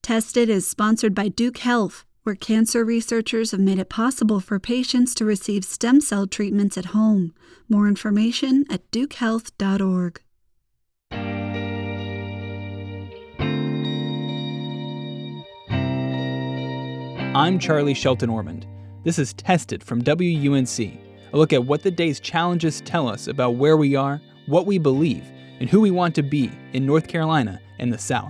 Tested is sponsored by Duke Health, where cancer researchers have made it possible for patients to receive stem cell treatments at home. More information at dukehealth.org. I'm Charlie Shelton-Ormond. This is Tested from WUNC, a look at what the day's challenges tell us about where we are, what we believe, and who we want to be in North Carolina and the South.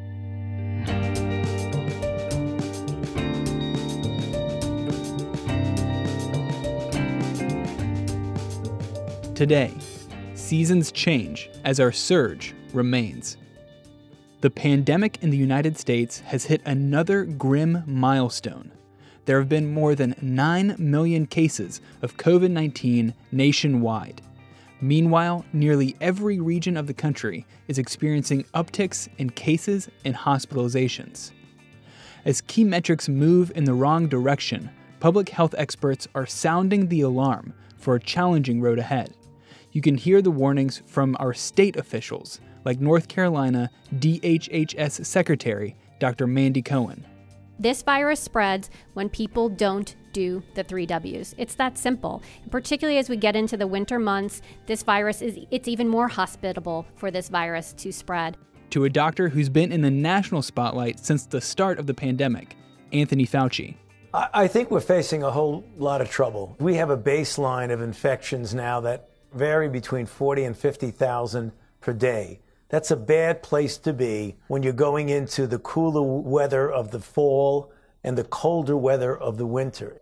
Today, seasons change as our surge remains. The pandemic in the United States has hit another grim milestone. There have been more than 9 million cases of COVID-19 nationwide. Meanwhile, nearly every region of the country is experiencing upticks in cases and hospitalizations. As key metrics move in the wrong direction, public health experts are sounding the alarm for a challenging road ahead. You can hear the warnings from our state officials, like North Carolina DHHS Secretary Dr. Mandy Cohen. This virus spreads when people don't do the 3 W's. It's that simple. And particularly as we get into the winter months, it's even more hospitable for this virus to spread. To a doctor who's been in the national spotlight since the start of the pandemic, Anthony Fauci. I think we're facing a whole lot of trouble. We have a baseline of infections now that vary between 40 and 50,000 per day. That's a bad place to be when you're going into the cooler weather of the fall and the colder weather of the winter.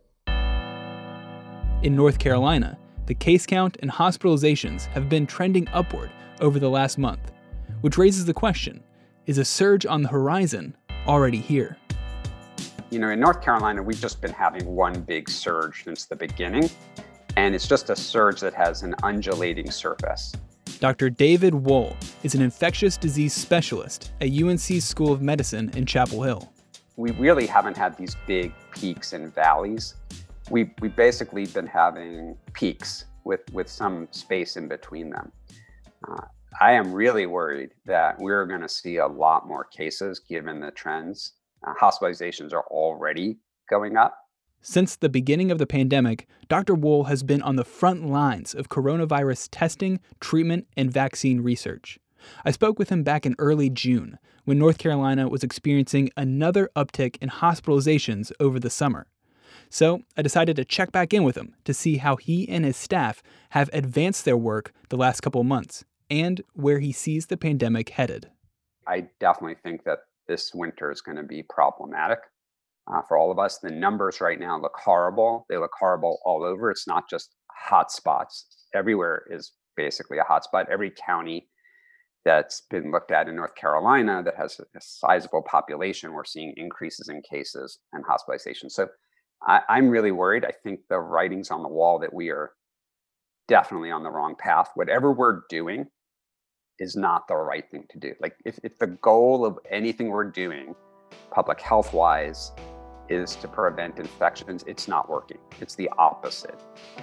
In North Carolina, the case count and hospitalizations have been trending upward over the last month, which raises the question, is a surge on the horizon already here? In North Carolina, we've just been having one big surge since the beginning. And it's just a surge that has an undulating surface. Dr. David Wohl is an infectious disease specialist at UNC's School of Medicine in Chapel Hill. We really haven't had these big peaks and valleys. We've basically been having peaks with some space in between them. I am really worried that we're going to see a lot more cases given the trends. Hospitalizations are already going up. Since the beginning of the pandemic, Dr. Wohl has been on the front lines of coronavirus testing, treatment, and vaccine research. I spoke with him back in early June, when North Carolina was experiencing another uptick in hospitalizations over the summer. So I decided to check back in with him to see how he and his staff have advanced their work the last couple months, and where he sees the pandemic headed. I definitely think that this winter is going to be problematic. For all of us. The numbers right now look horrible. They look horrible all over. It's not just hot spots. Everywhere is basically a hot spot. Every county that's been looked at in North Carolina that has a sizable population, we're seeing increases in cases and hospitalizations. So I'm really worried. I think the writing's on the wall that we are definitely on the wrong path. Whatever we're doing is not the right thing to do. Like if the goal of anything we're doing, public health-wise, is to prevent infections, it's not working. It's the opposite.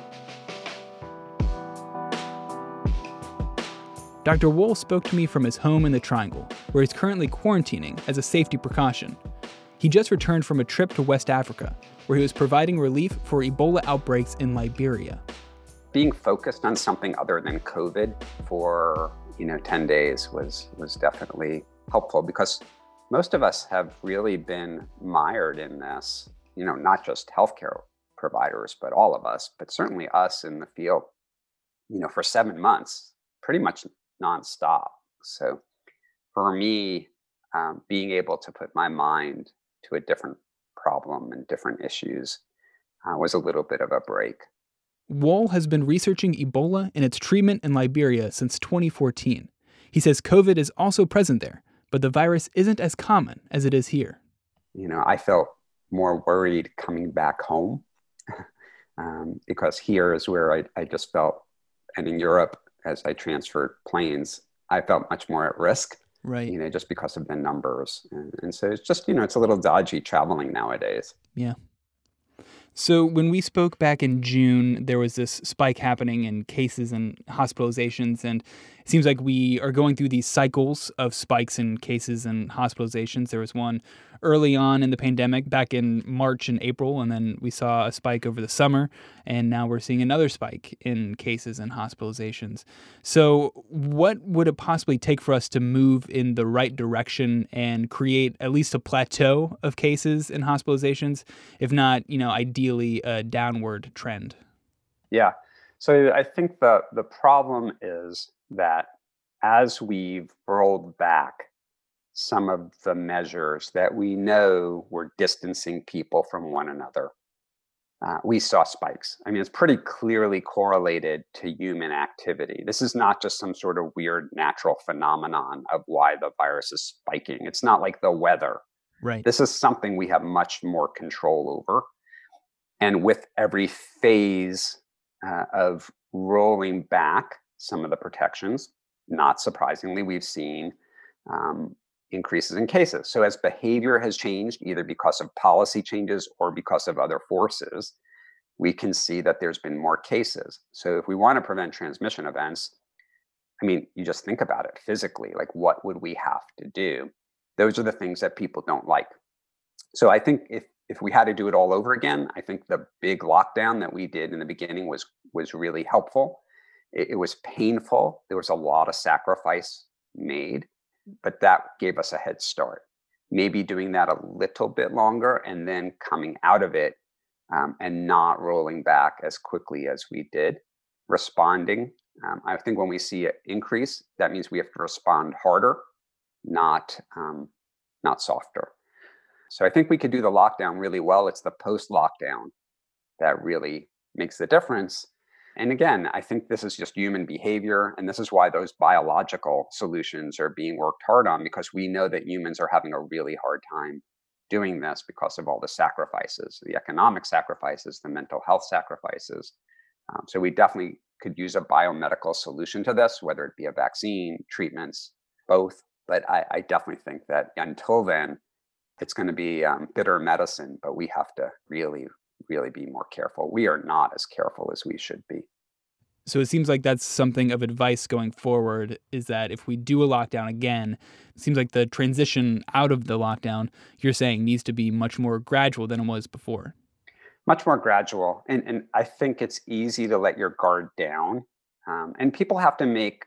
Dr. Wohl spoke to me from his home in the Triangle, where he's currently quarantining as a safety precaution. He just returned from a trip to West Africa, where he was providing relief for Ebola outbreaks in Liberia. Being focused on something other than COVID for 10 days was definitely helpful, because most of us have really been mired in this, not just healthcare providers, but all of us, but certainly us in the field, for 7 months, pretty much nonstop. So for me, being able to put my mind to a different problem and different issues was a little bit of a break. Wohl has been researching Ebola and its treatment in Liberia since 2014. He says COVID is also present there, but the virus isn't as common as it is here. I felt more worried coming back home because here is where I just felt, and in Europe, as I transferred planes, I felt much more at risk. Right. Just because of the numbers. And so it's just, it's a little dodgy traveling nowadays. Yeah. So when we spoke back in June, there was this spike happening in cases and hospitalizations, and it It seems like we are going through these cycles of spikes in cases and hospitalizations. There was one early on in the pandemic back in March and April, and then we saw a spike over the summer, and now we're seeing another spike in cases and hospitalizations. So what would it possibly take for us to move in the right direction and create at least a plateau of cases and hospitalizations, if not, ideally a downward trend? Yeah. So I think the problem is that as we've rolled back some of the measures that we know were distancing people from one another, we saw spikes. I mean, it's pretty clearly correlated to human activity. This is not just some sort of weird natural phenomenon of why the virus is spiking. It's not like the weather. Right. This is something we have much more control over. And with every phase of rolling back some of the protections, not surprisingly, we've seen increases in cases. So as behavior has changed, either because of policy changes or because of other forces, we can see that there's been more cases. So if we want to prevent transmission events, I mean, you just think about it physically, like what would we have to do? Those are the things that people don't like. So I think if we had to do it all over again, I think the big lockdown that we did in the beginning was really helpful. It was painful. There was a lot of sacrifice made, but that gave us a head start. Maybe doing that a little bit longer and then coming out of it and not rolling back as quickly as we did, responding. I think when we see an increase, that means we have to respond harder, not softer. So I think we could do the lockdown really well. It's the post-lockdown that really makes the difference. And again, I think this is just human behavior. And this is why those biological solutions are being worked hard on, because we know that humans are having a really hard time doing this because of all the sacrifices, the economic sacrifices, the mental health sacrifices. So we definitely could use a biomedical solution to this, whether it be a vaccine, treatments, both. But I definitely think that until then, it's going to be bitter medicine, but we have to really be more careful. We are not as careful as we should be. So it seems like that's something of advice going forward, is that if we do a lockdown again, it seems like the transition out of the lockdown, you're saying, needs to be much more gradual than it was before. Much more gradual. And I think it's easy to let your guard down. And people have to make,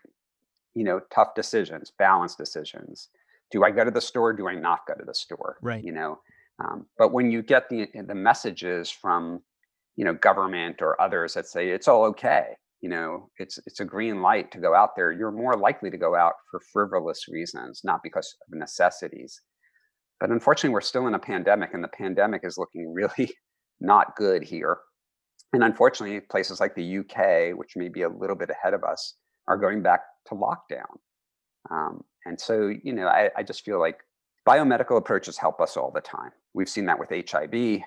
tough decisions, balanced decisions. Do I go to the store? Do I not go to the store? Right. But when you get the messages from, government or others that say it's all okay, it's a green light to go out there, you're more likely to go out for frivolous reasons, not because of necessities. But unfortunately, we're still in a pandemic, and the pandemic is looking really not good here. And unfortunately, places like the UK, which may be a little bit ahead of us, are going back to lockdown. And so, I just feel like biomedical approaches help us all the time. We've seen that with HIV.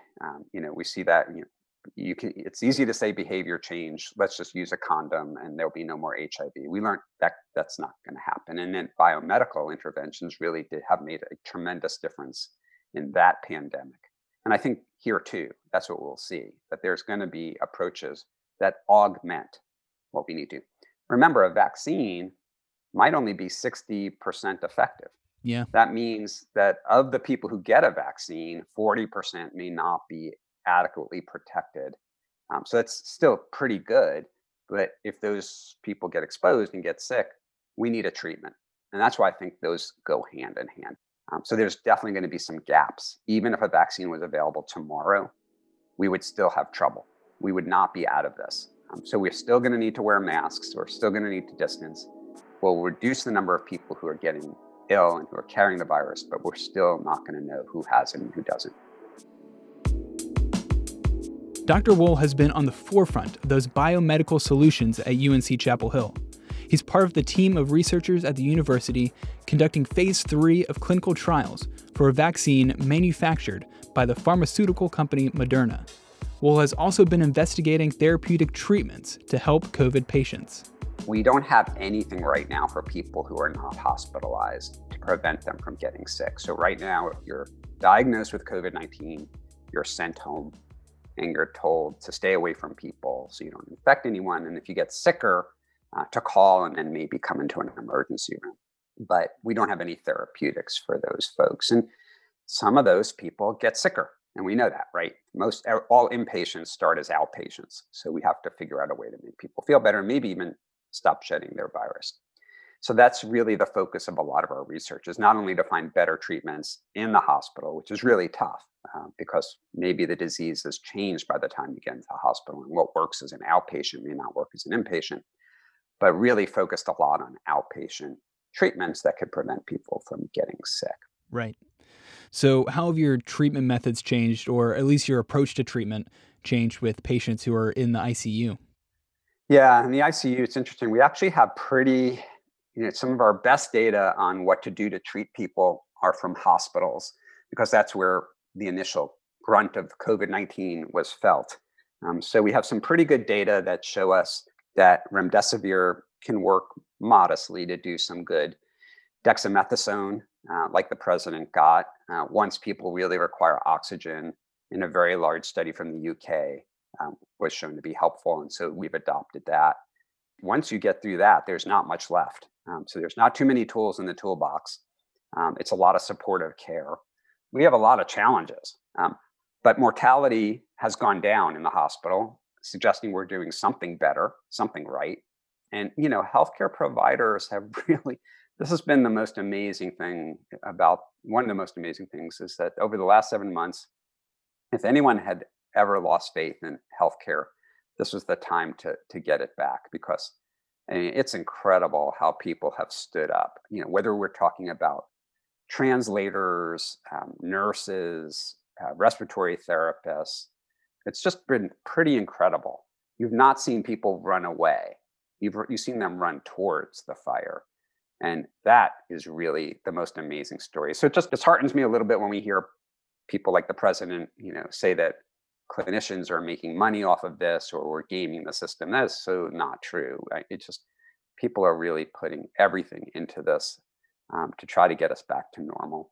We see that it's easy to say behavior change. Let's just use a condom and there'll be no more HIV. We learned that that's not going to happen. And then biomedical interventions really have made a tremendous difference in that pandemic. And I think here too, that's what we'll see, that there's going to be approaches that augment what we need to. Remember, a vaccine might only be 60% effective. Yeah. That means that of the people who get a vaccine, 40% may not be adequately protected. So that's still pretty good. But if those people get exposed and get sick, we need a treatment. And that's why I think those go hand in hand. So there's definitely going to be some gaps. Even if a vaccine was available tomorrow, we would still have trouble. We would not be out of this. So we're still going to need to wear masks. We're still going to need to distance. We'll reduce the number of people who are getting ill and who are carrying the virus, but we're still not going to know who has it and who doesn't. Dr. Wohl has been on the forefront of those biomedical solutions at UNC Chapel Hill. He's part of the team of researchers at the university conducting phase 3 of clinical trials for a vaccine manufactured by the pharmaceutical company Moderna. Wohl has also been investigating therapeutic treatments to help COVID patients. We don't have anything right now for people who are not hospitalized to prevent them from getting sick. So right now, if you're diagnosed with COVID-19, you're sent home and you're told to stay away from people so you don't infect anyone. And if you get sicker, to call and then maybe come into an emergency room. But we don't have any therapeutics for those folks. And some of those people get sicker. And we know that, right? All inpatients start as outpatients. So we have to figure out a way to make people feel better, and maybe even stop shedding their virus. So that's really the focus of a lot of our research, is not only to find better treatments in the hospital, which is really tough because maybe the disease has changed by the time you get into the hospital, and what works as an outpatient may not work as an inpatient, but really focused a lot on outpatient treatments that could prevent people from getting sick. Right. So how have your treatment methods changed, or at least your approach to treatment changed with patients who are in the ICU? Yeah, in the ICU, it's interesting. We actually have some of our best data on what to do to treat people are from hospitals, because that's where the initial brunt of COVID-19 was felt. So we have some pretty good data that show us that remdesivir can work modestly to do some good. Dexamethasone, like the president got, once people really require oxygen, in a very large study from the UK, was shown to be helpful. And so we've adopted that. Once you get through that, there's not much left. So there's not too many tools in the toolbox. It's a lot of supportive care. We have a lot of challenges, but mortality has gone down in the hospital, suggesting we're doing something better, something right. And, healthcare providers have really, this has been the most amazing thing one of the most amazing things is that over the last 7 months, if anyone had ever lost faith in healthcare, this was the time to get it back, because it's incredible how people have stood up, whether we're talking about translators, nurses, respiratory therapists. It's just been pretty incredible. You've not seen people run away. You've seen them run towards the fire. And that is really the most amazing story. So it just disheartens me a little bit when we hear people like the president, say that clinicians are making money off of this, or we're gaming the system. That is so not true. People are really putting everything into this to try to get us back to normal.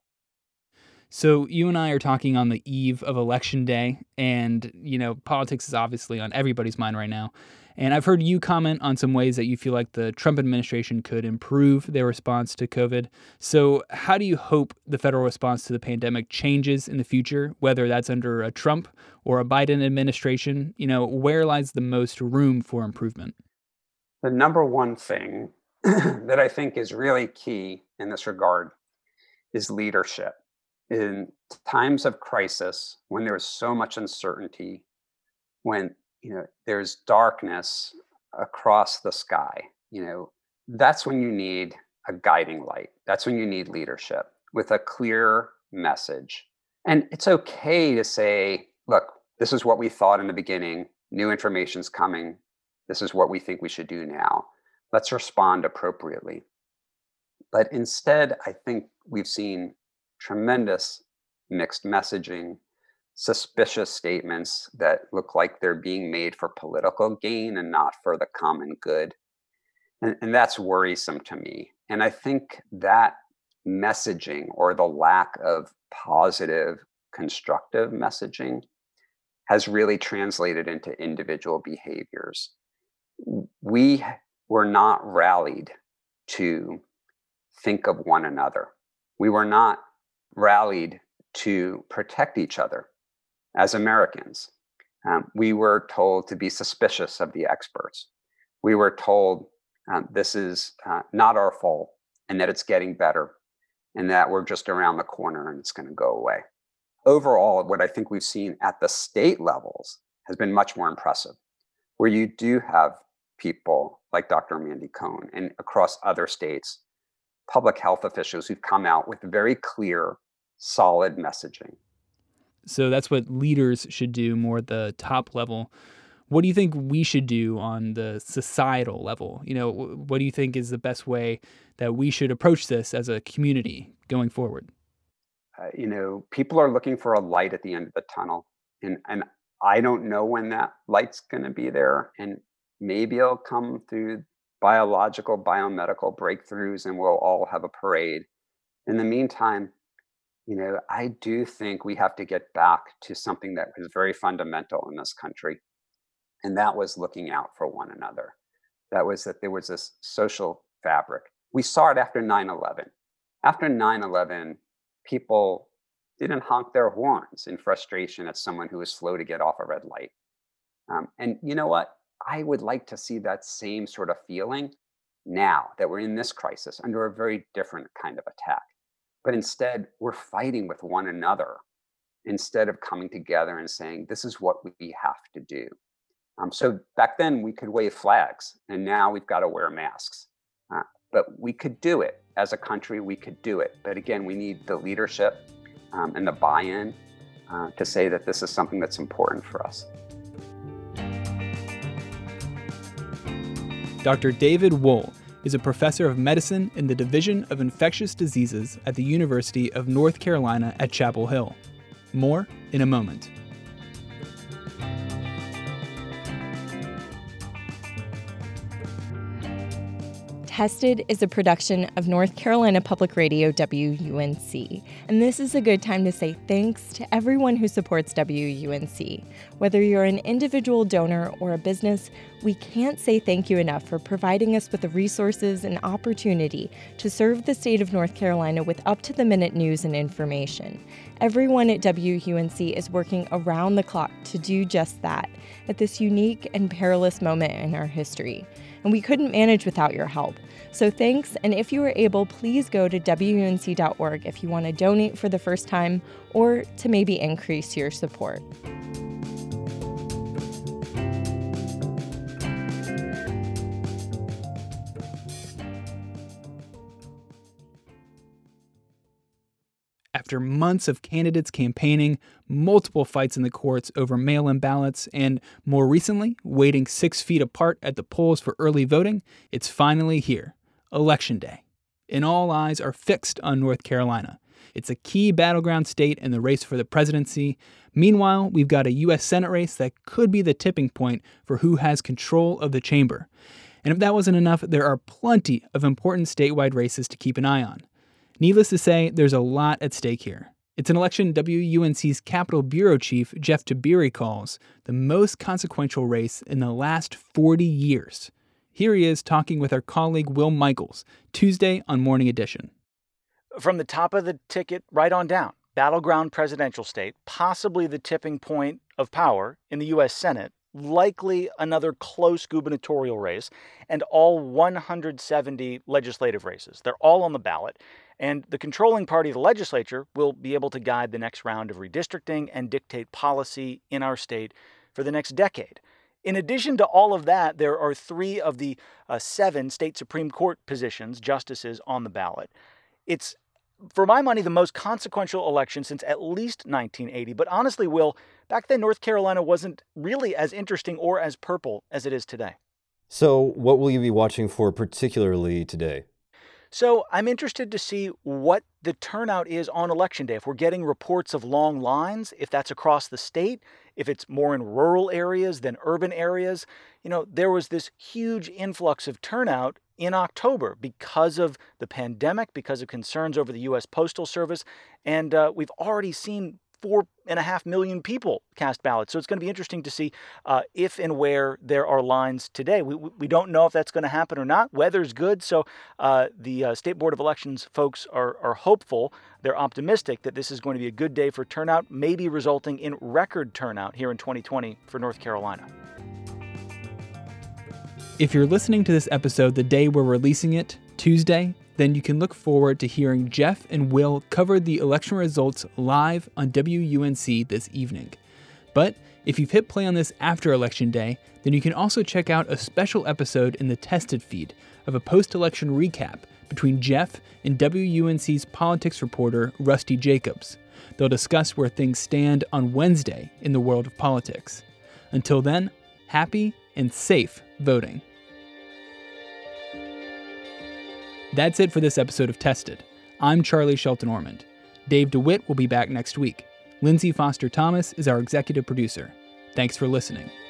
So you and I are talking on the eve of Election Day, and, politics is obviously on everybody's mind right now. And I've heard you comment on some ways that you feel like the Trump administration could improve their response to COVID. So how do you hope the federal response to the pandemic changes in the future, whether that's under a Trump or a Biden administration? Where lies the most room for improvement? The number one thing that I think is really key in this regard is leadership. In times of crisis, when there's so much uncertainty, when there's darkness across the sky, that's when you need a guiding light. That's when you need leadership with a clear message. And it's okay to say, look, this is what we thought in the beginning. New information's coming. This is what we think we should do now. Let's respond appropriately. But instead, I think we've seen tremendous mixed messaging, suspicious statements that look like they're being made for political gain and not for the common good. And that's worrisome to me. And I think that messaging, or the lack of positive, constructive messaging, has really translated into individual behaviors. We were not rallied to think of one another. We were not rallied to protect each other as Americans. We were told to be suspicious of the experts. We were told this is not our fault, and that it's getting better, and that we're just around the corner and it's going to go away. Overall, what I think we've seen at the state levels has been much more impressive, where you do have people like Dr. Mandy Cohen, and across other states, public health officials who've come out with very clear, solid messaging. So that's what leaders should do more at the top level. What do you think we should do on the societal level? What do you think is the best way that we should approach this as a community going forward? People are looking for a light at the end of the tunnel. And I don't know when that light's going to be there. And maybe it'll come through biological, biomedical breakthroughs, and we'll all have a parade. In the meantime, I do think we have to get back to something that was very fundamental in this country. And that was looking out for one another. That was that there was this social fabric. We saw it after 9/11. After 9/11, people didn't honk their horns in frustration at someone who was slow to get off a red light. And you know what? I would like to see that same sort of feeling now that we're in this crisis under a very different kind of attack. But instead, we're fighting with one another instead of coming together and saying, this is what we have to do. So back then, we could wave flags, and now we've got to wear masks. But we could do it. As a country, we could do it. But again, we need the leadership and the buy-in to say that this is something that's important for us. Dr. David Wohl is a professor of medicine in the Division of Infectious Diseases at the University of North Carolina at Chapel Hill. More in a moment. Tested is a production of North Carolina Public Radio WUNC, and this is a good time to say thanks to everyone who supports WUNC. Whether you're an individual donor or a business, we can't say thank you enough for providing us with the resources and opportunity to serve the state of North Carolina with up-to-the-minute news and information. Everyone at WUNC is working around the clock to do just that at this unique and perilous moment in our history. And we couldn't manage without your help. So thanks, and if you are able, please go to WUNC.org if you want to donate for the first time or to maybe increase your support. After months of candidates campaigning, multiple fights in the courts over mail-in ballots, and more recently, waiting 6 feet apart at the polls for early voting, it's finally here, Election Day. And all eyes are fixed on North Carolina. It's a key battleground state in the race for the presidency. Meanwhile, we've got a U.S. Senate race that could be the tipping point for who has control of the chamber. And if that wasn't enough, there are plenty of important statewide races to keep an eye on. Needless to say, there's a lot at stake here. It's an election WUNC's Capitol Bureau Chief, Jeff Tiberi, calls the most consequential race in the last 40 years. Here he is talking with our colleague Will Michaels, Tuesday on Morning Edition. From the top of the ticket right on down, battleground presidential state, possibly the tipping point of power in the U.S. Senate, likely another close gubernatorial race, and all 170 legislative races. They're all on the ballot. And the controlling party of the legislature will be able to guide the next round of redistricting and dictate policy in our state for the next decade. In addition to all of that, there are 3 of the 7 state Supreme Court positions, justices, on the ballot. It's, for my money, the most consequential election since at least 1980. But honestly, Will, back then North Carolina wasn't really as interesting or as purple as it is today. So what will you be watching for particularly today? So I'm interested to see what the turnout is on Election Day. If we're getting reports of long lines, if that's across the state, if it's more in rural areas than urban areas. You know, there was this huge influx of turnout in October because of the pandemic, because of concerns over the U.S. Postal Service. And we've already seen 4.5 million people cast ballots. So it's going to be interesting to see if and where there are lines today. We don't know if that's going to happen or not. Weather's good, so the State Board of Elections folks are hopeful. They're optimistic that this is going to be a good day for turnout, maybe resulting in record turnout here in 2020 for North Carolina. If you're listening to this episode the day we're releasing it, Tuesday, then you can look forward to hearing Jeff and Will cover the election results live on WUNC this evening. But if you've hit play on this after Election Day, then you can also check out a special episode in the Tested feed of a post-election recap between Jeff and WUNC's politics reporter Rusty Jacobs. They'll discuss where things stand on Wednesday in the world of politics. Until then, happy and safe voting. That's it for this episode of Tested. I'm Charlie Shelton Ormond. Dave DeWitt will be back next week. Lindsay Foster Thomas is our executive producer. Thanks for listening.